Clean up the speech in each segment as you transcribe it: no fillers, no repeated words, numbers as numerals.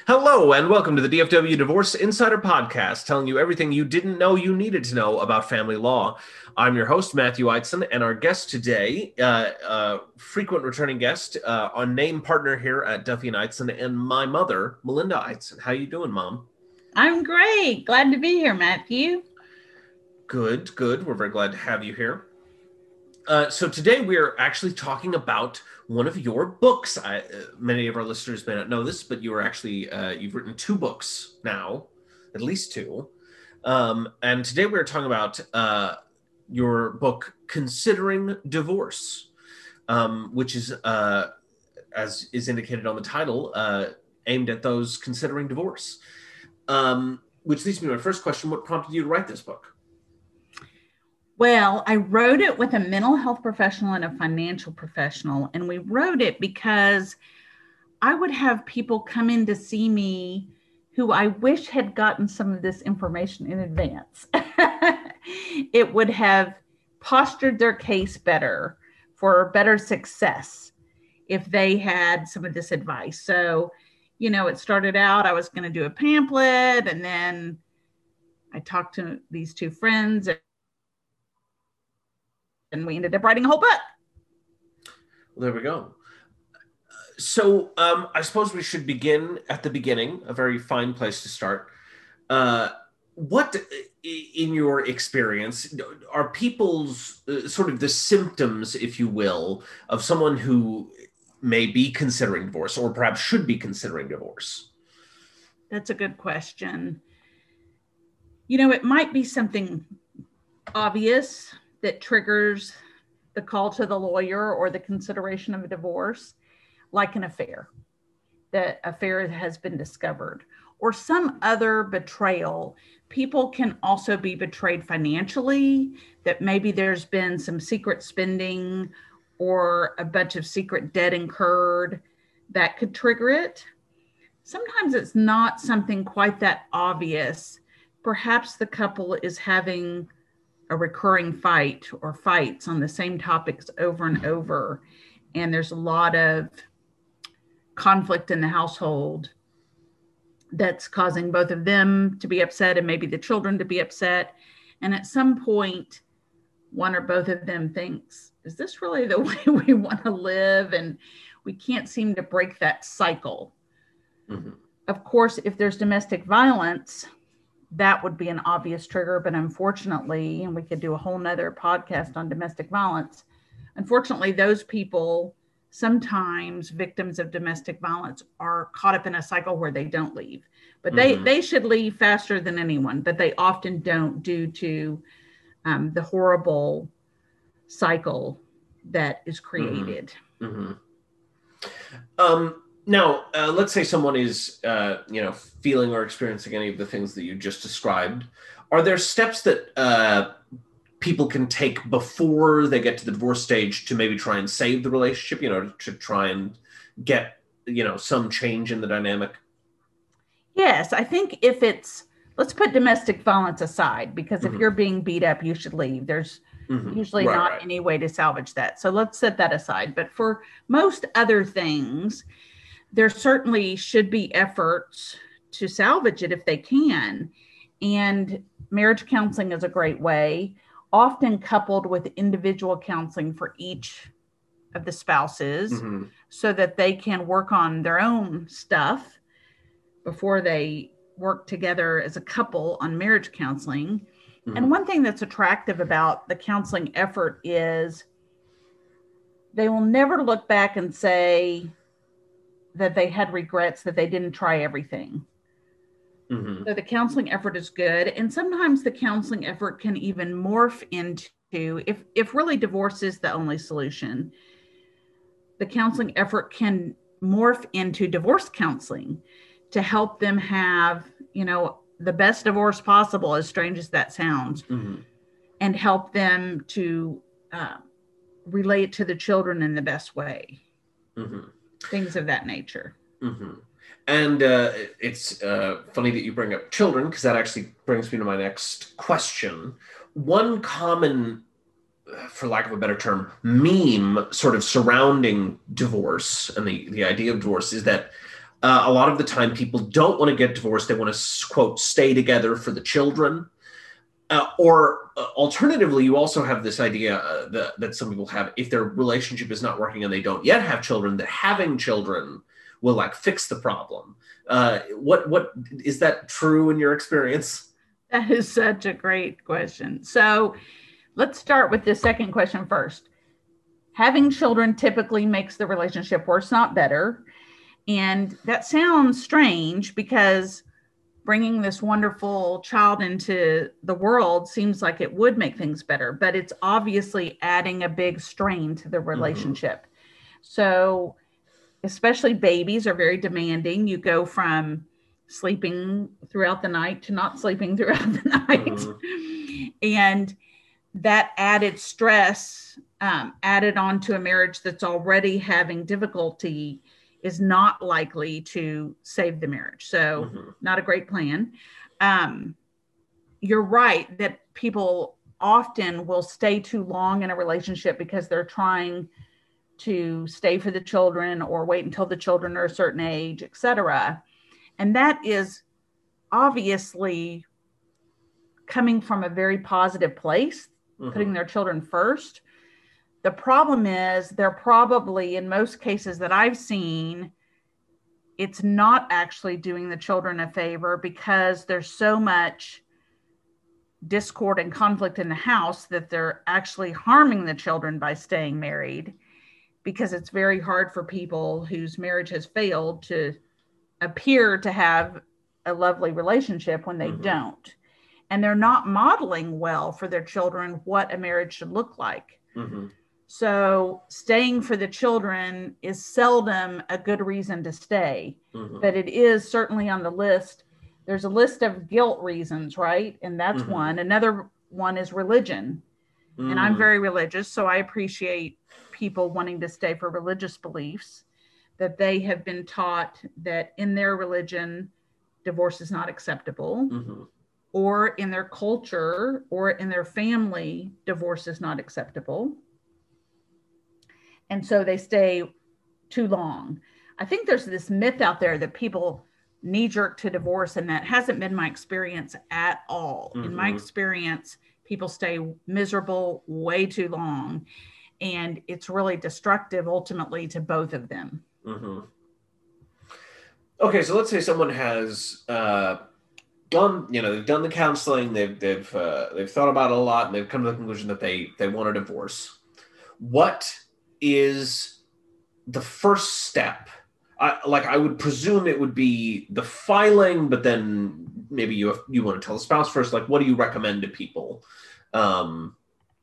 Hello, and welcome to the DFW Divorce Insider Podcast, telling you everything you didn't know you needed to know about family law. I'm your host, Matthew Eitzen, and our guest today, frequent returning guest, our name partner here at Duffy and Eitzen, and my mother, Melinda Eitzen. How you doing, Mom? I'm great. Glad to be here, Matthew. Good, good. We're very glad to have you here. So today we're actually talking about one of your books. Many of our listeners may not know this, but you are actually, you've written two books now, at least two. And today we're talking about your book, Considering Divorce, which is, as is indicated on the title, aimed at those considering divorce. Which leads me to my first question. What prompted you to write this book? Well, I wrote it with a mental health professional and a financial professional, and we wrote it because I would have people come in to see me who I wish had gotten some of this information in advance. It would have postured their case better for better success if they had some of this advice. So, it started out, I was going to do a pamphlet, and then I talked to these two friends, and we ended up writing a whole book. Well, there we go. So I suppose we should begin at the beginning, a very fine place to start. What, in your experience, are people's sort of the symptoms, if you will, of someone who may be considering divorce or perhaps should be considering divorce? That's a good question. It might be something obvious that triggers the call to the lawyer or the consideration of a divorce, like an affair, that affair has been discovered, or some other betrayal. People can also be betrayed financially, that maybe there's been some secret spending or a bunch of secret debt incurred that could trigger it. Sometimes it's not something quite that obvious. Perhaps the couple is having a recurring fight or fights on the same topics over and over, and there's a lot of conflict in the household that's causing both of them to be upset and maybe the children to be upset. And at some point, one or both of them thinks, is this really the way we want to live? And we can't seem to break that cycle. Mm-hmm. Of course, if there's domestic violence, that would be an obvious trigger, but unfortunately, and we could do a whole nother podcast on domestic violence, unfortunately, those people, sometimes victims of domestic violence, are caught up in a cycle where they don't leave. But they should leave faster than anyone, but they often don't, due to the horrible cycle that is created. Mm-hmm. Now, let's say someone is, feeling or experiencing any of the things that you just described. Are there steps that people can take before they get to the divorce stage to maybe try and save the relationship, to try and get, some change in the dynamic? Yes, I think let's put domestic violence aside, because if you're being beat up, you should leave. There's usually not any way to salvage that. So let's set that aside. But for most other things, there certainly should be efforts to salvage it if they can. And marriage counseling is a great way, often coupled with individual counseling for each of the spouses, so that they can work on their own stuff before they work together as a couple on marriage counseling. And one thing that's attractive about the counseling effort is they will never look back and say that they had regrets, that they didn't try everything. So the counseling effort is good. And sometimes the counseling effort can even morph into, if really divorce is the only solution, the counseling effort can morph into divorce counseling to help them have, the best divorce possible, as strange as that sounds, and help them to relate to the children in the best way. Things of that nature. And it's funny that you bring up children, because that actually brings me to my next question. One common, for lack of a better term, meme sort of surrounding divorce and the idea of divorce is that A lot of the time, people don't want to get divorced. They want to, quote, stay together for the children. Or alternatively, you also have this idea that some people have, if their relationship is not working and they don't yet have children, that having children will like fix the problem. What is that true in your experience? That is such a great question. So let's start with the second question first. Having children typically makes the relationship worse, not better. And that sounds strange because bringing this wonderful child into the world seems like it would make things better, but it's obviously adding a big strain to the relationship. So, especially babies are very demanding. You go from sleeping throughout the night to not sleeping throughout the night. And that added stress added onto a marriage that's already having difficulty is not likely to save the marriage. So not a great plan. You're right that people often will stay too long in a relationship because they're trying to stay for the children or wait until the children are a certain age, etc. And that is obviously coming from a very positive place, putting their children first. The problem is they're probably, in most cases that I've seen, it's not actually doing the children a favor because there's so much discord and conflict in the house that they're actually harming the children by staying married, because it's very hard for people whose marriage has failed to appear to have a lovely relationship when they don't. And they're not modeling well for their children what a marriage should look like. So staying for the children is seldom a good reason to stay, but it is certainly on the list. There's a list of guilt reasons, right? And that's one. Another one is religion. And I'm very religious, so I appreciate people wanting to stay for religious beliefs, that they have been taught that in their religion, divorce is not acceptable, or in their culture or in their family, divorce is not acceptable. And so they stay too long. I think there's this myth out there that people knee-jerk to divorce, and that hasn't been my experience at all. In my experience, people stay miserable way too long, and it's really destructive ultimately to both of them. Okay, so let's say someone has done the counseling, they've thought about it a lot, and they've come to the conclusion that they want a divorce. What is the first step? I would presume it would be the filing, but then maybe you want to tell the spouse first. Like, what do you recommend to people? When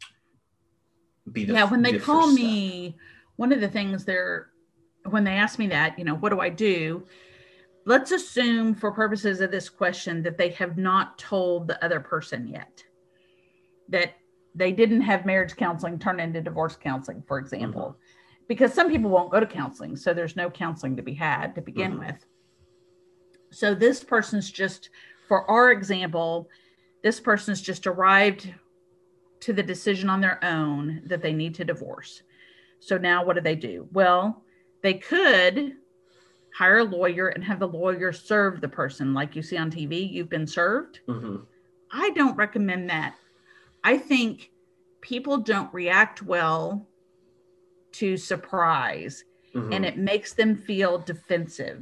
they call me, one of the things when they ask me that, what do I do? Let's assume for purposes of this question that they have not told the other person yet, that they didn't have marriage counseling turn into divorce counseling, for example, because some people won't go to counseling. So there's no counseling to be had to begin with. So this person's just, for our example, this person's just arrived to the decision on their own that they need to divorce. So now what do? Well, they could hire a lawyer and have the lawyer serve the person. Like you see on TV, you've been served. I don't recommend that. I think people don't react well to surprise, and it makes them feel defensive.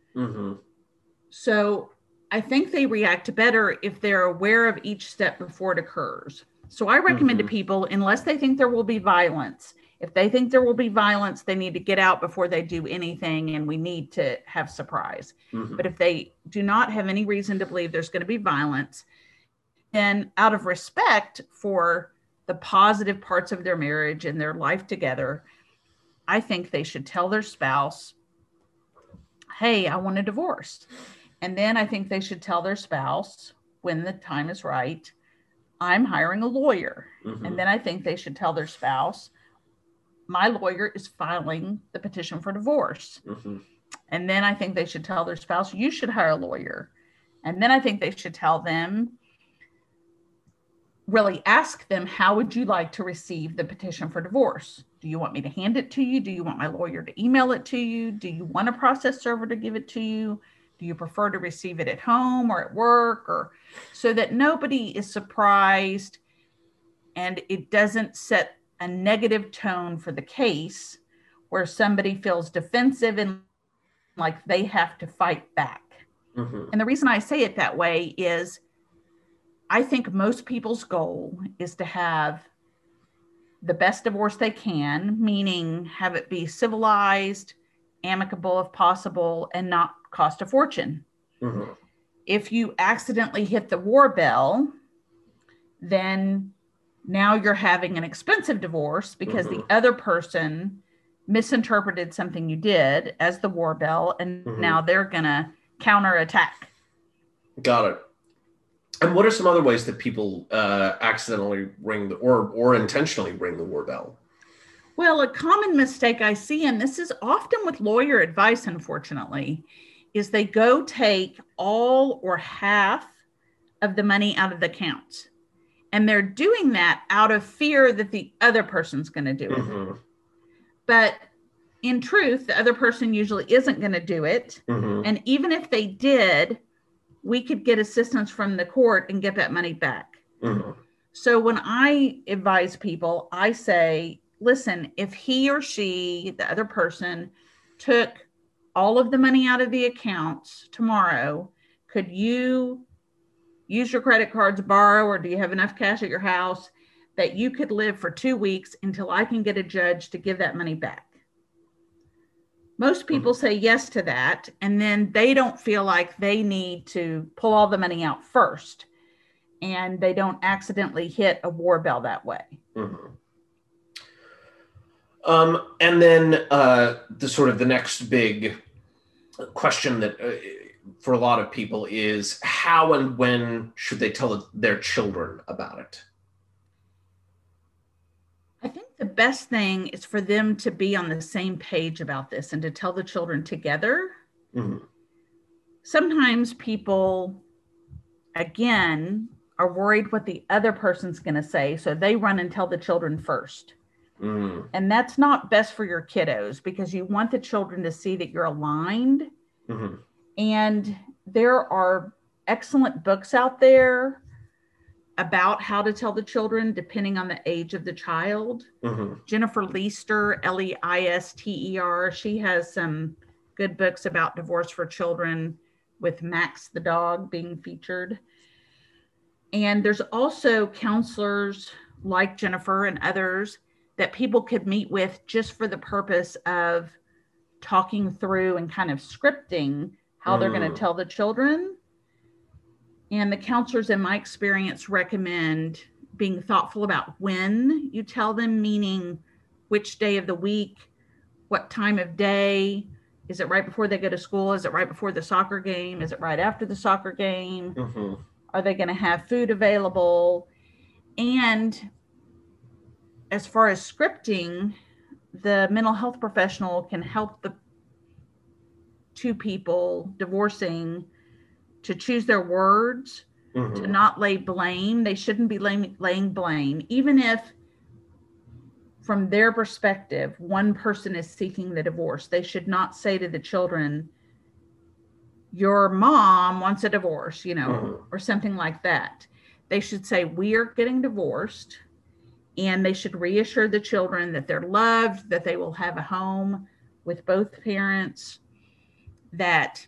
So I think they react better if they're aware of each step before it occurs. So I recommend to people, unless they think there will be violence, if they think there will be violence, they need to get out before they do anything, and we need to have surprise. But if they do not have any reason to believe there's going to be violence, then out of respect for the positive parts of their marriage and their life together, I think they should tell their spouse, hey, I want a divorce. And then I think they should tell their spouse, when the time is right, I'm hiring a lawyer. And then I think they should tell their spouse, my lawyer is filing the petition for divorce. And then I think they should tell their spouse, you should hire a lawyer. And then I think they should tell them, really ask them, how would you like to receive the petition for divorce? Do you want me to hand it to you? Do you want my lawyer to email it to you? Do you want a process server to give it to you? Do you prefer to receive it at home or at work? Or so that nobody is surprised and it doesn't set a negative tone for the case where somebody feels defensive and like they have to fight back. Mm-hmm. And the reason I say it that way is I think most people's goal is to have the best divorce they can, meaning have it be civilized, amicable if possible, and not cost a fortune. Mm-hmm. If you accidentally hit the war bell, then now you're having an expensive divorce because the other person misinterpreted something you did as the war bell, and now they're going to counterattack. Got it. And what are some other ways that people accidentally ring or intentionally ring the war bell? Well, a common mistake I see, and this is often with lawyer advice, unfortunately, is they go take all or half of the money out of the account. And they're doing that out of fear that the other person's going to do it. But in truth, the other person usually isn't going to do it. And even if they did, we could get assistance from the court and get that money back. So when I advise people, I say, listen, if he or she, the other person, took all of the money out of the accounts tomorrow, could you use your credit cards, borrow, or do you have enough cash at your house that you could live for 2 weeks until I can get a judge to give that money back? Most people say yes to that, and then they don't feel like they need to pull all the money out first, and they don't accidentally hit a war bell that way. And then the next big question that for a lot of people is how and when should they tell their children about it? I think the best thing is for them to be on the same page about this and to tell the children together. Sometimes people, again, are worried what the other person's going to say, so they run and tell the children first. And that's not best for your kiddos because you want the children to see that you're aligned. And there are excellent books out there about how to tell the children depending on the age of the child. Jennifer Leister, Leister, she has some good books about divorce for children with Max the dog being featured. And there's also counselors like Jennifer and others that people could meet with just for the purpose of talking through and kind of scripting how they're going to tell the children. And the counselors, in my experience, recommend being thoughtful about when you tell them, meaning which day of the week, what time of day. Is it right before they go to school? Is it right before the soccer game? Is it right after the soccer game? Are they going to have food available? And as far as scripting, the mental health professional can help the two people divorcing to choose their words, to not lay blame. They shouldn't be laying blame, even if from their perspective, one person is seeking the divorce. They should not say to the children, your mom wants a divorce, or something like that. They should say, we are getting divorced. And they should reassure the children that they're loved, that they will have a home with both parents, that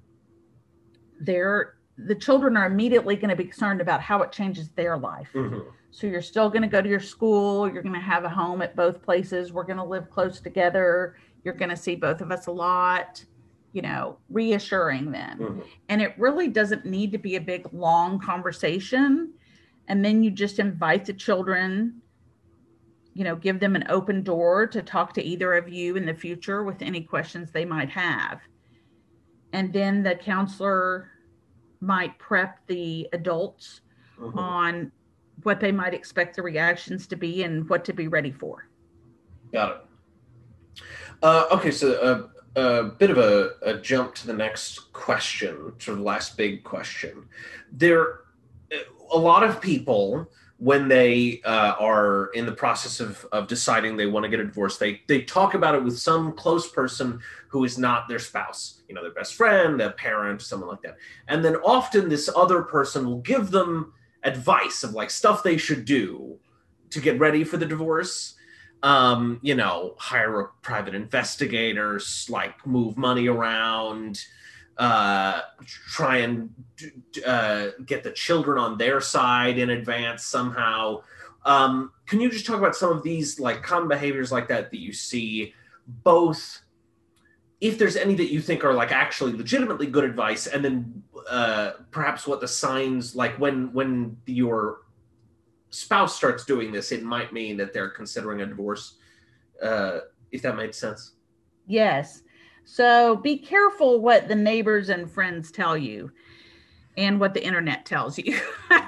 the children are immediately going to be concerned about how it changes their life. So you're still going to go to your school. You're going to have a home at both places. We're going to live close together. You're going to see both of us a lot, reassuring them. And it really doesn't need to be a big, long conversation. And then you just invite the children, give them an open door to talk to either of you in the future with any questions they might have. And then the counselor might prep the adults on what they might expect the reactions to be and what to be ready for. Got it. Okay, so a bit of a jump to the next question, sort of last big question. A lot of people when they are in the process of deciding they want to get a divorce, they talk about it with some close person who is not their spouse, their best friend, a parent, someone like that. And then often this other person will give them advice of like stuff they should do to get ready for the divorce. Hire a private investigator, like move money around, try and get the children on their side in advance somehow. Can you just talk about some of these like common behaviors like that you see, both if there's any that you think are like actually legitimately good advice, and then perhaps what the signs, like when your spouse starts doing this, it might mean that they're considering a divorce, if that made sense. Yes. So be careful what the neighbors and friends tell you and what the internet tells you.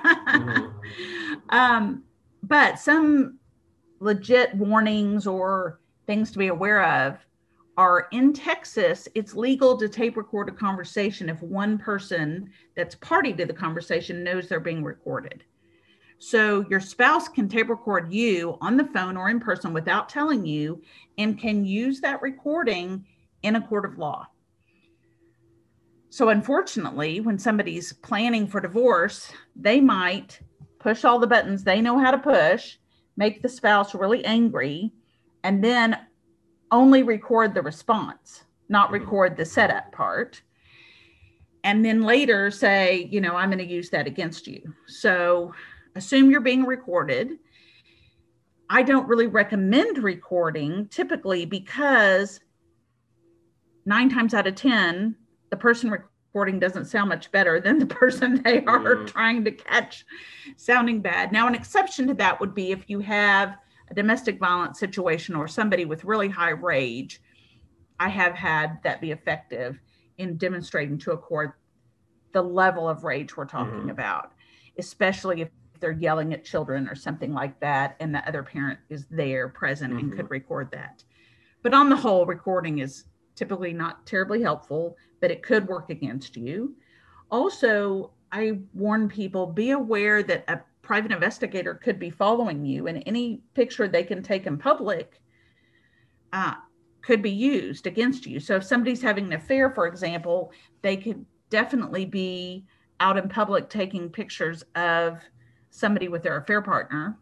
But some legit warnings or things to be aware of are, in Texas, it's legal to tape record a conversation if one person that's party to the conversation knows they're being recorded. So your spouse can tape record you on the phone or in person without telling you, and can use that recording in a court of law. So unfortunately, when somebody's planning for divorce, they might push all the buttons they know how to push, make the spouse really angry, and then only record the response, not record the setup part. And then later say, I'm going to use that against you. So assume you're being recorded. I don't really recommend recording typically, because 9 times out of 10, the person recording doesn't sound much better than the person they are trying to catch sounding bad. Now, an exception to that would be if you have a domestic violence situation or somebody with really high rage. I have had that be effective in demonstrating to a court the level of rage we're talking about, especially if they're yelling at children or something like that, and the other parent is there present and could record that. But on the whole, recording is typically not terribly helpful, but it could work against you. Also, I warn people, be aware that a private investigator could be following you, and any picture they can take in public could be used against you. So if somebody's having an affair, for example, they could definitely be out in public taking pictures of somebody with their affair partner.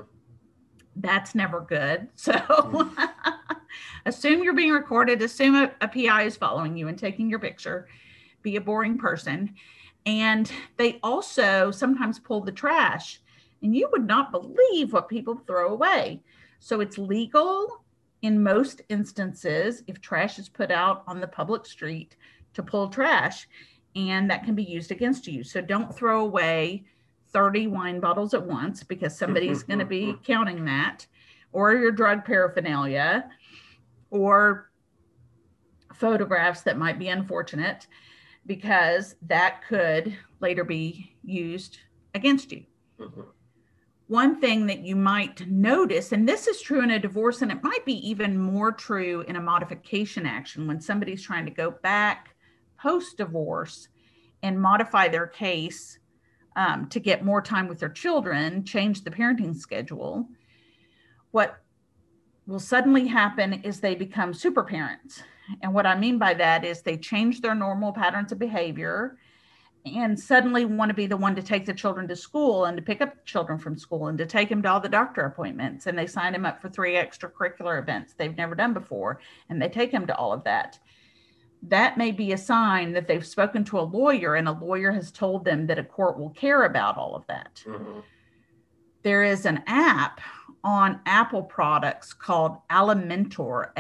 That's never good. So assume you're being recorded, assume a PI is following you and taking your picture, be a boring person. And they also sometimes pull the trash, and you would not believe what people throw away. So it's legal in most instances, if trash is put out on the public street, to pull trash, and that can be used against you. So don't throw away 30 wine bottles at once, because somebody's going to be counting that, or your drug paraphernalia, or photographs that might be unfortunate, because that could later be used against you. One thing that you might notice, and this is true in a divorce, and it might be even more true in a modification action, when somebody's trying to go back post-divorce and modify their case to get more time with their children, change the parenting schedule, what will suddenly happen is they become super parents. And what I mean by that is they change their normal patterns of behavior and suddenly want to be the one to take the children to school and to pick up the children from school and to take them to all the doctor appointments. And they sign them up for 3 extracurricular events they've never done before, and they take them to all of that. That may be a sign that they've spoken to a lawyer, and a lawyer has told them that a court will care about all of that. There is an app on Apple products called Alimentor,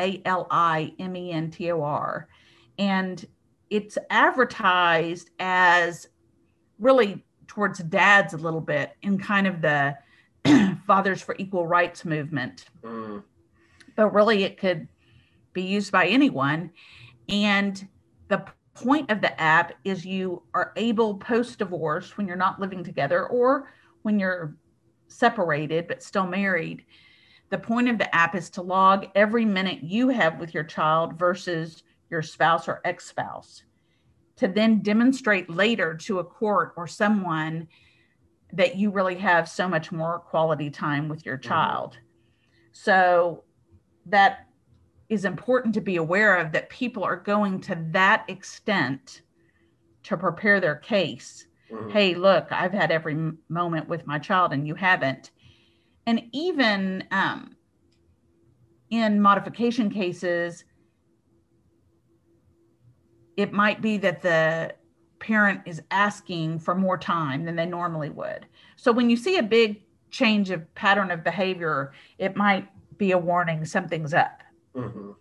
Alimentor, and it's advertised as really towards dads a little bit, in kind of the Fathers for Equal Rights movement. But really it could be used by anyone. And the point of the app is you are able post-divorce, when you're not living together or when you're separated but still married, the point of the app is to log every minute you have with your child versus your spouse or ex-spouse, to then demonstrate later to a court or someone that you really have so much more quality time with your Mm-hmm. child. So that is important to be aware of, that people are going to that extent to prepare their case. Mm-hmm. Hey, look, I've had every moment with my child and you haven't. And even in modification cases, it might be that the parent is asking for more time than they normally would. So when you see a big change of pattern of behavior, it might be a warning something's up. Mm-hmm.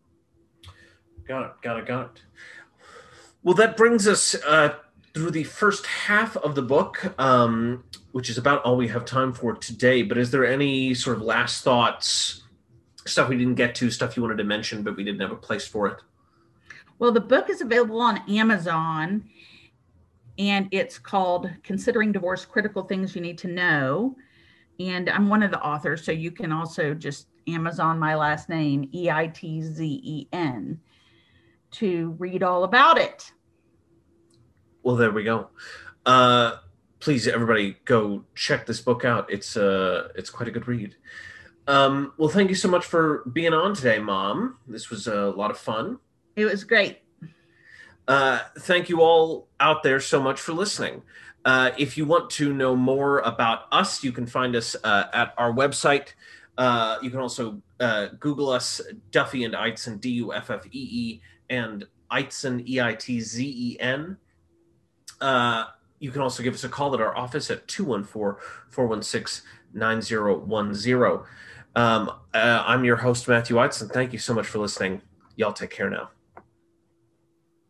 Got it. Well, that brings us through the first half of the book, which is about all we have time for today. But is there any sort of last thoughts, stuff we didn't get to, stuff you wanted to mention, but we didn't have a place for it? Well, the book is available on Amazon, and it's called Considering Divorce: Critical Things You Need to Know. And I'm one of the authors, so you can also just Amazon my last name, Eitzen, to read all about it. Well, there we go. Please, everybody, go check this book out. It's quite a good read. Well, thank you so much for being on today, Mom. This was a lot of fun. It was great. Thank you all out there so much for listening. If you want to know more about us, you can find us at our website. You can also Google us, Duffy and Eitzen, Duffee, and Eitzen, Eitzen. You can also give us a call at our office at 214-416-9010. I'm your host, Matthew Eitzen. Thank you so much for listening. Y'all take care now.